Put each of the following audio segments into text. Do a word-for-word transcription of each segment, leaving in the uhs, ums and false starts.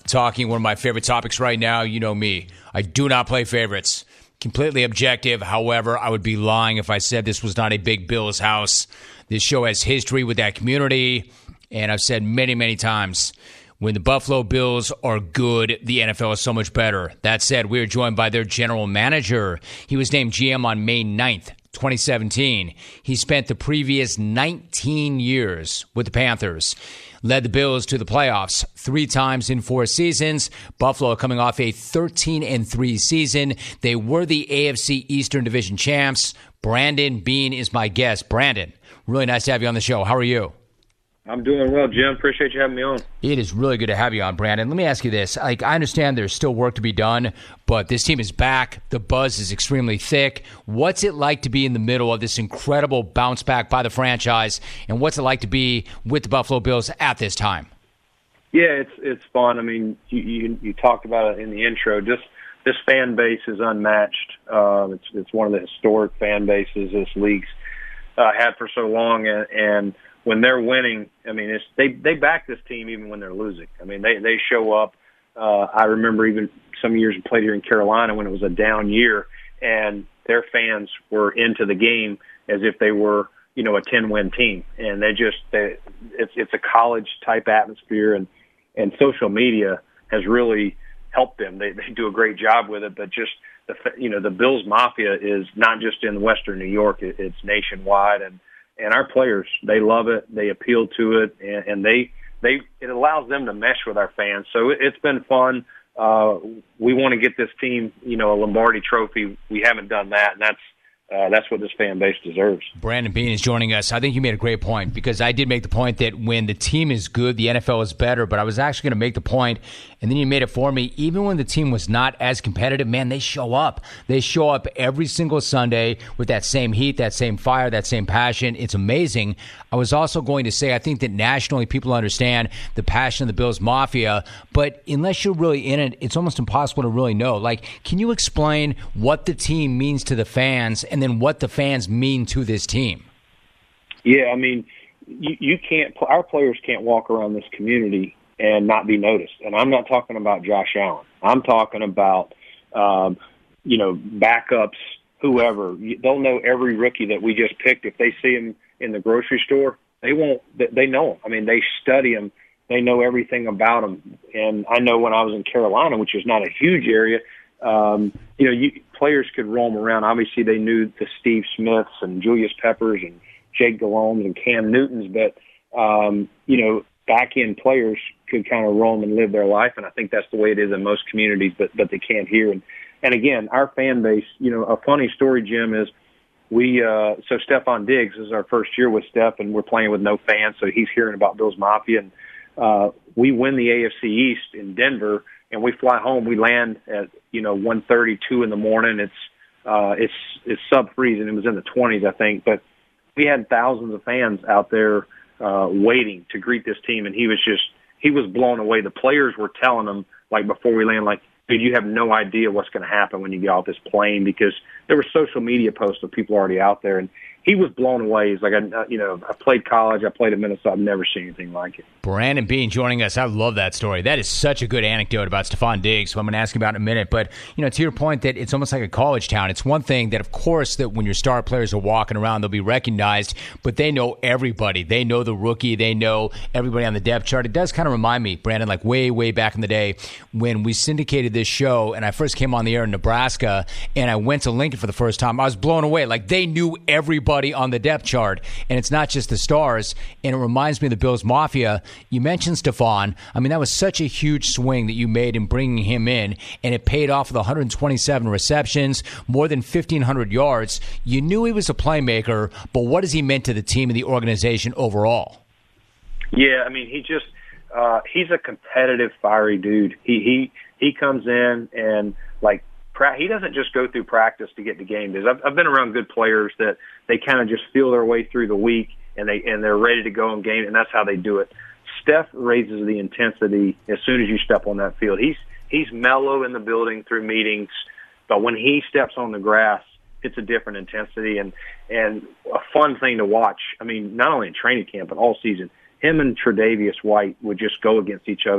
talking one of my favorite topics right now. You know me. I do not play favorites. Completely objective. However, I would be lying if I said this was not a big Bills house. This show has history with that community, and I've said many, many times, when the Buffalo Bills are good, the N F L is so much better. That said, we are joined by their general manager. He was named G M on May ninth, twenty seventeen. He spent the previous nineteen years with the Panthers. Led the Bills to the playoffs three times in four seasons. Buffalo coming off a thirteen and three season. They were the A F C Eastern Division champs. Brandon Beane is my guest. Brandon, really nice to have you on the show. How are you? I'm doing well, Jim. Appreciate you having me on. It is really good to have you on, Brandon. Let me ask you this. Like, I understand there's still work to be done, but this team is back. The buzz is extremely thick. What's it like to be in the middle of this incredible bounce back by the franchise, and what's it like to be with the Buffalo Bills at this time? Yeah, it's it's fun. I mean, you you, you talked about it in the intro. Just this fan base is unmatched. Uh, it's it's one of the historic fan bases this league's uh, had for so long, and, and when they're winning, I mean, it's, they they back this team even when they're losing. I mean, they they show up. Uh, I remember even some years we played here in Carolina when it was a down year, and their fans were into the game as if they were, you know, a ten-win team. And they just they, it's it's a college type atmosphere, and and social media has really helped them. They they do a great job with it, but just the you know the Bills Mafia is not just in Western New York; it, it's nationwide. And And our players, they love it. They appeal to it, and, and they they it allows them to mesh with our fans. So it, it's been fun. Uh, we want to get this team, you know, a Lombardi Trophy. We haven't done that, and that's uh, that's what this fan base deserves. Brandon Beane is joining us. I think you made a great point, because I did make the point that when the team is good, the N F L is better. But I was actually going to make the point, and then you made it for me. Even when the team was not as competitive, man, they show up. They show up every single Sunday with that same heat, that same fire, that same passion. It's amazing. I was also going to say, I think that nationally people understand the passion of the Bills Mafia, but unless you're really in it, it's almost impossible to really know. Like, can you explain what the team means to the fans, and then what the fans mean to this team? Yeah, I mean, you, you can't. Our players can't walk around this community and not be noticed. And I'm not talking about Josh Allen. I'm talking about, um, you know, backups, whoever. They'll know every rookie that we just picked. If they see him in the grocery store, they won't. They know him. I mean, they study him. They know everything about him. And I know when I was in Carolina, which is not a huge area, um, you know, you, players could roam around. Obviously, they knew the Steve Smiths and Julius Peppers and Jake Delomes and Cam Newtons, but, um, you know, back-end players could kind of roam and live their life, and I think that's the way it is in most communities, but but they can't hear. And, and again, our fan base, you know, a funny story, Jim, is we uh, – so Stephon Diggs is our first year with Steph, and we're playing with no fans, so he's hearing about Bills Mafia. And uh, we win the A F C East in Denver, and we fly home. We land at, you know, one thirty, two in the morning. It's uh, it's it's sub-freezing. It was in the twenties, I think, but we had thousands of fans out there uh, waiting to greet this team, and he was just he was blown away. The players were telling him, like, before we land, like, dude, you have no idea what's going to happen when you get off this plane, because there were social media posts of people already out there, and he was blown away. He's like, I, you know, I played college, I played at Minnesota, I've never seen anything like it. Brandon Beane joining us. I love that story. That is such a good anecdote about Stephon Diggs, who I'm going to ask you about in a minute. But, you know, to your point that it's almost like a college town. It's one thing that, of course, that when your star players are walking around, they'll be recognized, but they know everybody. They know the rookie. They know everybody on the depth chart. It does kind of remind me, Brandon, like way, way back in the day when we syndicated this show and I first came on the air in Nebraska and I went to Lincoln for the first time. I was blown away. Like, they knew everybody on the depth chart, and it's not just the stars. And it reminds me of the Bills Mafia. You mentioned Stephon. I mean, that was such a huge swing that you made in bringing him in, and it paid off with one hundred twenty-seven receptions, more than fifteen hundred yards. You knew he was a playmaker, but what has he meant to the team and the organization overall? Yeah, I mean, he just uh, he's a competitive, fiery dude. He he he comes in and, like, he doesn't just go through practice to get to game days. I've, I've been around good players that they kind of just feel their way through the week and they and they're ready to go in game, and that's how they do it. Steph raises the intensity as soon as you step on that field. He's he's mellow in the building through meetings, but when he steps on the grass, it's a different intensity and and a fun thing to watch. I mean, not only in training camp but all season. Him and Tre'Davious White would just go against each other,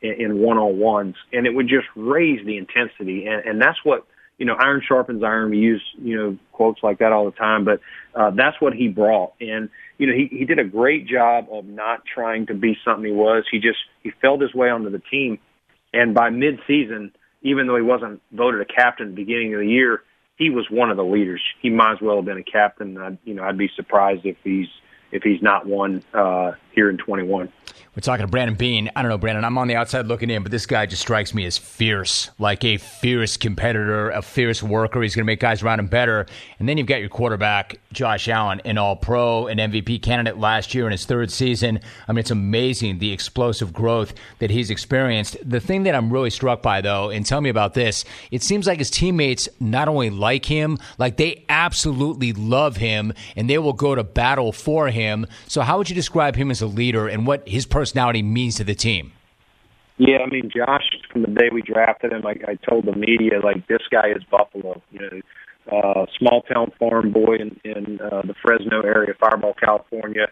in, in one-on-ones, and it would just raise the intensity. And, and that's what, you know, iron sharpens iron. We use, you know, quotes like that all the time, but uh, that's what he brought. And, you know, he, he did a great job of not trying to be something he was. He just, he felt his way onto the team. And by mid-season, even though he wasn't voted a captain at the beginning of the year, he was one of the leaders. He might as well have been a captain. I'd, you know, I'd be surprised if he's if he's not one uh, here in twenty-one. We're talking to Brandon Beane. I don't know, Brandon, I'm on the outside looking in, but this guy just strikes me as fierce, like a fierce competitor, a fierce worker. He's going to make guys around him better. And then you've got your quarterback, Josh Allen, an all-pro, an M V P candidate last year in his third season. I mean, it's amazing the explosive growth that he's experienced. The thing that I'm really struck by, though, and tell me about this, it seems like his teammates not only like him, like they absolutely love him, and they will go to battle for him. So how would you describe him as a leader and what his personality means to the team? Yeah, I mean, Josh, from the day we drafted him, I, I told the media, like, this guy is Buffalo. You know, uh, small-town farm boy in, in uh, the Fresno area, Fireball, California,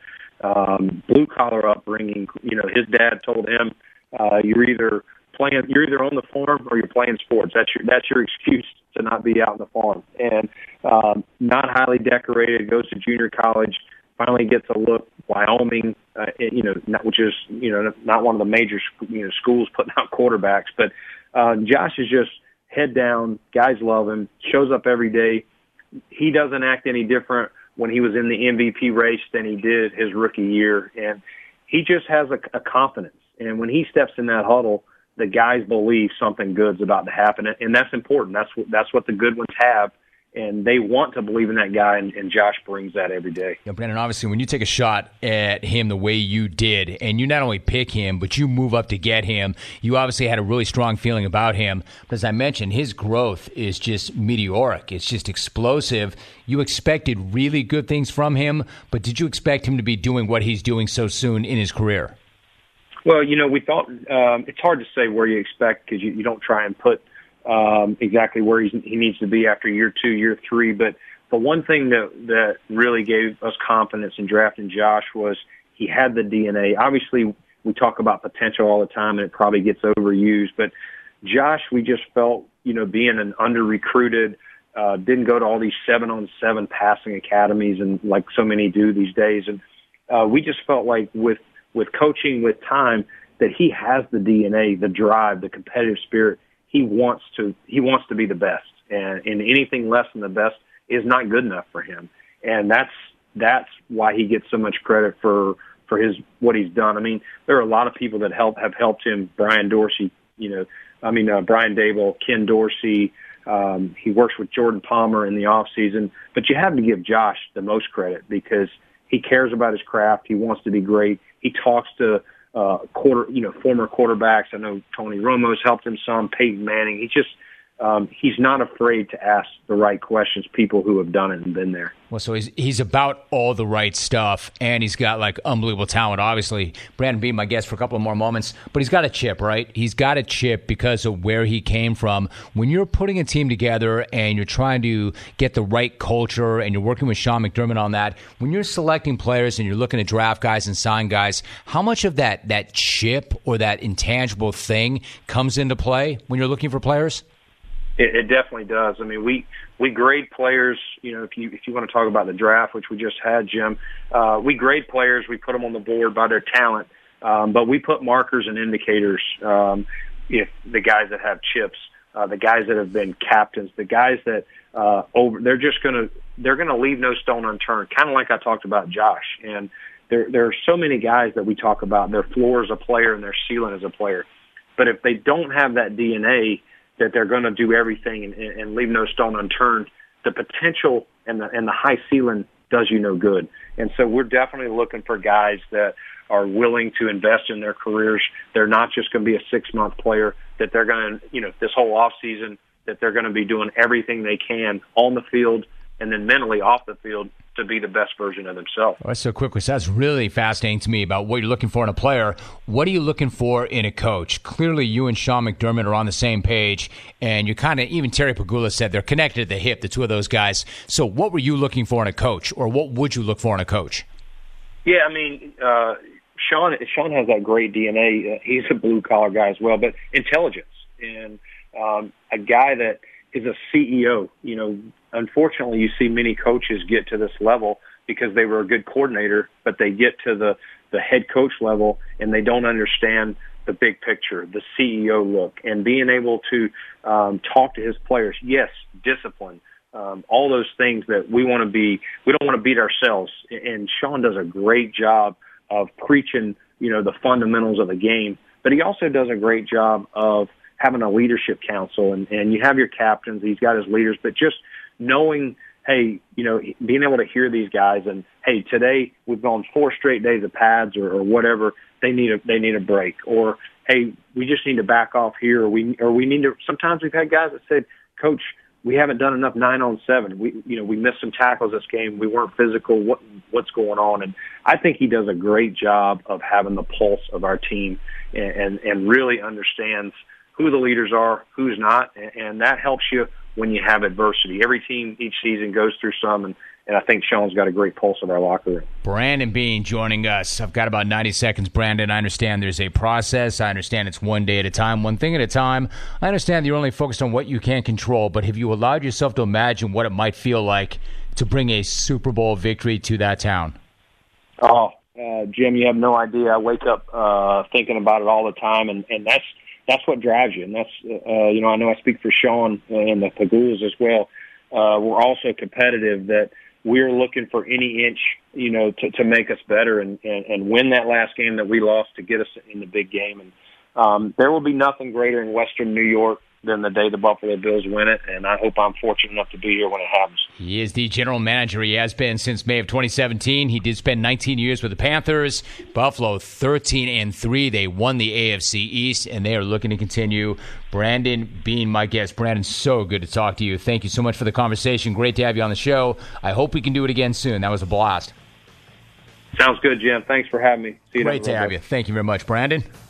um, blue-collar upbringing. You know, his dad told him, uh, you're either playing, you're either on the farm or you're playing sports. That's your, that's your excuse to not be out on the farm. And um, not highly decorated, goes to junior college, finally gets a look. Wyoming, uh, you know, not, which is, you know, not one of the major, you know, schools putting out quarterbacks, but uh, Josh is just head down. Guys love him. Shows up every day. He doesn't act any different when he was in the M V P race than he did his rookie year, and he just has a, a confidence. And when he steps in that huddle, the guys believe something good's about to happen, and that's important. That's what that's what the good ones have. And they want to believe in that guy, and, and Josh brings that every day. Yeah, Brandon, obviously, when you take a shot at him the way you did, and you not only pick him, but you move up to get him, you obviously had a really strong feeling about him. But as I mentioned, his growth is just meteoric. It's just explosive. You expected really good things from him, but did you expect him to be doing what he's doing so soon in his career? Well, you know, we thought um, it's hard to say where you expect because you, you don't try and put Um, exactly where he's, he needs to be after year two, year three. But the one thing that, that really gave us confidence in drafting Josh was he had the D N A. Obviously, we talk about potential all the time, and it probably gets overused. But Josh, we just felt, you know, being an under-recruited, uh, didn't go to all these seven-on-seven passing academies and like so many do these days. And uh, we just felt like with, with coaching, with time, that he has the D N A, the drive, the competitive spirit. He wants to. He wants to be the best, and, and anything less than the best is not good enough for him. And that's that's why he gets so much credit for for his what he's done. I mean, there are a lot of people that help have helped him. Brian Dorsey, you know, I mean uh, Brian Dable, Ken Dorsey. Um, he works with Jordan Palmer in the off season, but you have to give Josh the most credit because he cares about his craft. He wants to be great. He talks to. Uh, quarter, you know, former quarterbacks. I know Tony Romo's helped him some, Peyton Manning. He just, um, he's not afraid to ask the right questions, people who have done it and been there. Well, so he's he's about all the right stuff, and he's got, like, unbelievable talent, obviously. Brandon Beane, my guest for a couple of more moments, but he's got a chip, right? He's got a chip because of where he came from. When you're putting a team together and you're trying to get the right culture and you're working with Sean McDermott on that, when you're selecting players and you're looking to draft guys and sign guys, how much of that, that chip or that intangible thing comes into play when you're looking for players? It, it definitely does. I mean, we, we grade players, you know, if you if you want to talk about the draft, which we just had, Jim, uh, we grade players, we put them on the board by their talent, um, but we put markers and indicators, um, if the guys that have chips, uh, the guys that have been captains, the guys that uh, over, they're just going to, they're going to leave no stone unturned, kind of like I talked about Josh. And there, there are so many guys that we talk about, their floor as a player and their ceiling as a player. But if they don't have that D N A, that they're going to do everything and, and leave no stone unturned, the potential and the, and the high ceiling does you no good. And so we're definitely looking for guys that are willing to invest in their careers. They're not just going to be a six-month player, that they're going to, you know, this whole off season, that they're going to be doing everything they can on the field and then mentally off the field to be the best version of themselves. All right, so quickly, so that's really fascinating to me about what you're looking for in a player. What are you looking for in a coach? Clearly, you and Sean McDermott are on the same page, and you kind of, even Terry Pegula said they're connected at the hip, the two of those guys. So what were you looking for in a coach, or what would you look for in a coach? Yeah, I mean, uh, Sean Sean has that great D N A. Uh, he's a blue collar guy as well, but intelligence and um, a guy that is a C E O. You know, unfortunately, you see many coaches get to this level because they were a good coordinator, but they get to the the head coach level and they don't understand the big picture, the C E O look, and being able to um, talk to his players. Yes, discipline. Um, all those things that we want to be, we don't want to beat ourselves. And Sean does a great job of preaching, you know, the fundamentals of the game, but he also does a great job of having a leadership council, and, and you have your captains, he's got his leaders, but just knowing, hey, you know, being able to hear these guys and, hey, today we've gone four straight days of pads or, or whatever, they need a, they need a break, or, hey, we just need to back off here, or we, or we need to, sometimes we've had guys that said, Coach, we haven't done enough nine on seven. We, you know, we missed some tackles this game. We weren't physical. What, what's going on? And I think he does a great job of having the pulse of our team and, and, and really understands who the leaders are, who's not. And, and that helps you when you have adversity. Every team each season goes through some, and, and I think Sean's got a great pulse of our locker room. Brandon Beane joining us. I've got about ninety seconds, Brandon. I understand there's a process. I understand it's one day at a time, one thing at a time. I understand that you're only focused on what you can control, but have you allowed yourself to imagine what it might feel like to bring a Super Bowl victory to that town? Oh, uh, Jim, you have no idea. I wake up uh, thinking about it all the time, and, and that's that's what drives you. And that's, uh, you know, I know I speak for Sean and the Pagulas as well. Uh, we're also competitive that we're looking for any inch, you know, to, to make us better and, and, and win that last game that we lost to get us in the big game. And um, there will be nothing greater in Western New York than the day the Buffalo Bills win it, and I hope I'm fortunate enough to be here when it happens. He is the general manager. He has been since May of twenty seventeen. He did spend nineteen years with the Panthers. Buffalo thirteen and three. They won the A F C East, and they are looking to continue. Brandon Beane, my guest. Brandon, so good to talk to you. Thank you so much for the conversation. Great to have you on the show. I hope we can do it again soon. That was a blast. Sounds good, Jim. Thanks for having me. See you Great to have you. Thank you very much, Brandon.